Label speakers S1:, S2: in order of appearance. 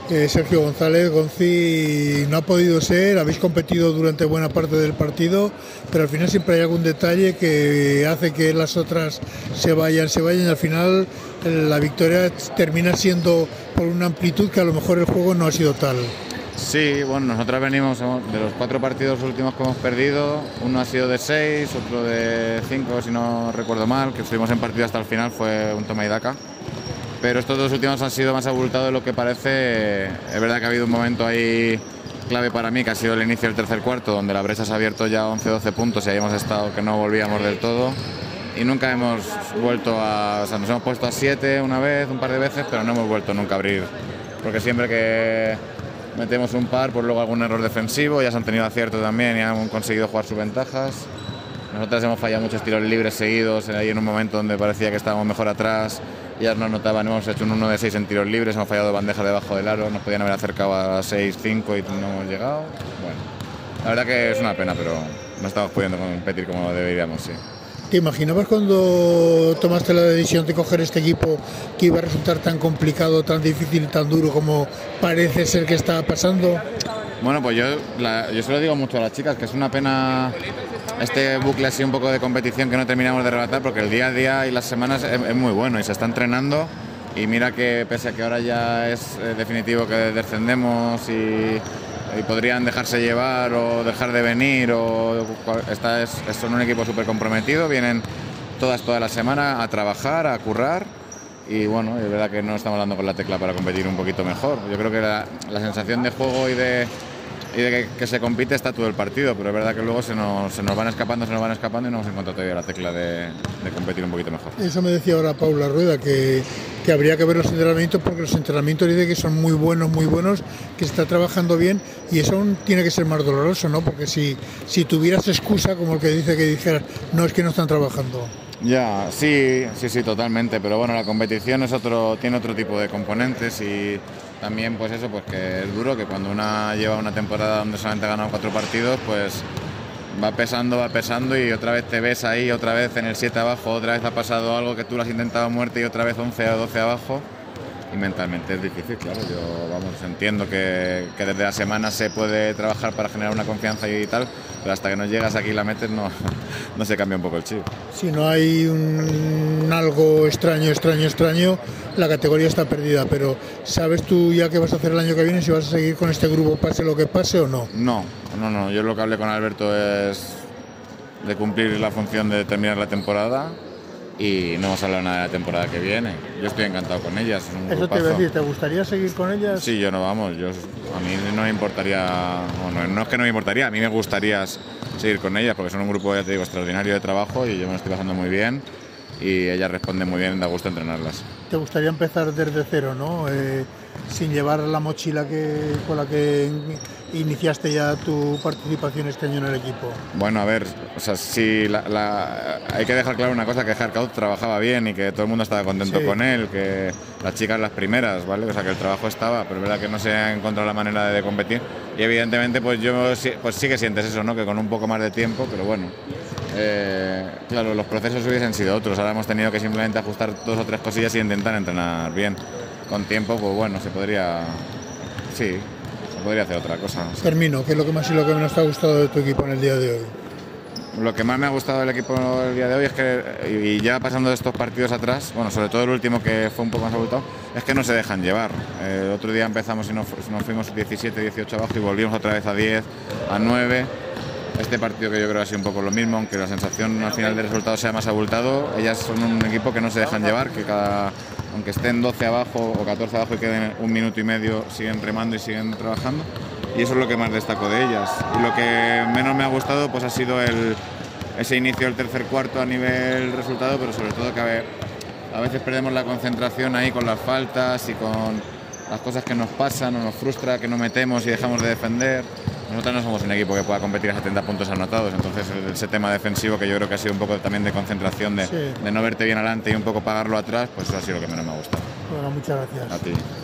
S1: Sergio González, Gonzi, no ha podido ser, habéis competido durante buena parte del partido, pero al final siempre hay algún detalle que hace que las otras se vayan y al final la victoria termina siendo por una amplitud que a lo mejor el juego no ha sido tal.
S2: Sí, bueno, nosotros venimos de los 4 partidos últimos que hemos perdido, uno ha sido de 6, otro de 5, si no recuerdo mal, que estuvimos en partido hasta el final, fue un toma y daca. Pero estos 2 últimos han sido más abultados de lo que parece. Es verdad que ha habido un momento ahí clave para mí, que ha sido el inicio del tercer cuarto, donde la brecha se ha abierto ya 11-12 puntos y ahí hemos estado que no volvíamos del todo. Y nunca hemos vuelto a... O sea, nos hemos puesto a 7 una vez, un par de veces, pero no hemos vuelto nunca a abrir. Porque siempre que metemos un par, pues luego algún error defensivo, ya se han tenido acierto también y han conseguido jugar sus ventajas. Nosotros hemos fallado muchos tiros libres seguidos, ahí en un momento donde parecía que estábamos mejor atrás. Ya nos notaban, hemos hecho un 1 de 6 en tiros libres, hemos fallado bandejas debajo del aro, nos podían haber acercado a 6-5 y no hemos llegado. Bueno, la verdad que es una pena, pero no estamos pudiendo competir como deberíamos, sí.
S1: ¿Te imaginabas cuando tomaste la decisión de coger este equipo que iba a resultar tan complicado, tan difícil, tan duro como parece ser que está pasando?
S2: Bueno, pues yo se lo digo mucho a las chicas, que es una pena este bucle así un poco de competición que no terminamos de relatar, porque el día a día y las semanas es muy bueno y se está entrenando, y mira que pese a que ahora ya es definitivo que descendemos y podrían dejarse llevar o dejar de venir, son un equipo súper comprometido, vienen todas las semanas a trabajar, a currar. Y bueno, es verdad que no estamos dando con la tecla para competir un poquito mejor. Yo creo que la sensación de juego y de que se compite está todo el partido, pero es verdad que luego se nos van escapando y no hemos encontrado todavía la tecla de competir un poquito mejor.
S1: Eso me decía ahora Paula Rueda, que habría que ver los entrenamientos, porque los entrenamientos dice que son muy buenos, que se está trabajando bien, y eso aún tiene que ser más doloroso, ¿no? Porque si tuvieras excusa, como el que dice que dijeras, no, es que no están trabajando.
S2: Ya, sí, totalmente, pero bueno, la competición tiene otro tipo de componentes y también pues eso, pues que es duro, que cuando una lleva una temporada donde solamente ha ganado 4 partidos, pues va pesando y otra vez te ves ahí, otra vez en el 7 abajo, otra vez ha pasado algo que tú lo has intentado a muerte y otra vez 11 o 12 abajo. Y mentalmente es difícil, claro. Yo entiendo que desde la semana se puede trabajar para generar una confianza y tal, pero hasta que no llegas aquí y la metes no se cambia un poco el chip.
S1: Si no hay algo extraño, la categoría está perdida, pero ¿sabes tú ya qué vas a hacer el año que viene? ¿Si vas a seguir con este grupo pase lo que pase o no?
S2: No. Yo lo que hablé con Alberto es de cumplir la función de terminar la temporada. Y no hemos hablado nada de la temporada que viene. Yo estoy encantado con ellas. Es un
S1: Eso
S2: grupazo.
S1: te iba a decir, ¿te gustaría seguir con ellas?
S2: Sí, a mí no me importaría, no es que no me importaría, a mí me gustaría seguir con ellas, porque son un grupo, ya te digo, extraordinario de trabajo y yo me lo estoy pasando muy bien y ellas responden muy bien, da gusto entrenarlas.
S1: ¿Te gustaría empezar desde cero, no? Sin llevar la mochila con la que iniciaste ya tu participación este año en el equipo?
S2: Bueno, a ver, o sea, sí, hay que dejar claro una cosa, que Harkout trabajaba bien y que todo el mundo estaba contento con él, que las chicas las primeras, ¿vale? O sea, que el trabajo estaba, pero es verdad que no se ha encontrado la manera de competir y evidentemente pues sí que sientes eso, ¿no? Que con un poco más de tiempo, pero bueno, claro, los procesos hubiesen sido otros, ahora hemos tenido que simplemente ajustar 2 o 3 cosillas y intentar entrenar bien. Con tiempo, pues bueno, se podría hacer otra cosa. Sí.
S1: Termino, ¿qué es lo que más y lo que menos te ha gustado de tu equipo en el día de hoy?
S2: Lo que más me ha gustado del equipo el día de hoy es que, y ya pasando de estos partidos atrás, bueno, sobre todo el último que fue un poco más abultado, es que no se dejan llevar. El otro día empezamos y nos fuimos 17, 18 abajo y volvimos otra vez a 10, a 9. Este partido que yo creo que ha sido un poco lo mismo, aunque la sensación al final del resultado sea más abultado, ellas son un equipo que no se dejan llevar, que aunque estén 12 abajo o 14 abajo y queden 1 minuto y medio, siguen remando y siguen trabajando. Y eso es lo que más destaco de ellas. Y lo que menos me ha gustado pues ha sido ese inicio del tercer cuarto a nivel resultado, pero sobre todo que a veces perdemos la concentración ahí con las faltas y con las cosas que nos pasan o nos frustra que no metemos y dejamos de defender. Nosotros no somos un equipo que pueda competir a 70 puntos anotados, entonces ese tema defensivo, que yo creo que ha sido un poco también de concentración, de no verte bien adelante y un poco pagarlo atrás, pues eso ha sido lo que menos me ha gustado.
S1: Bueno, muchas gracias.
S2: A ti.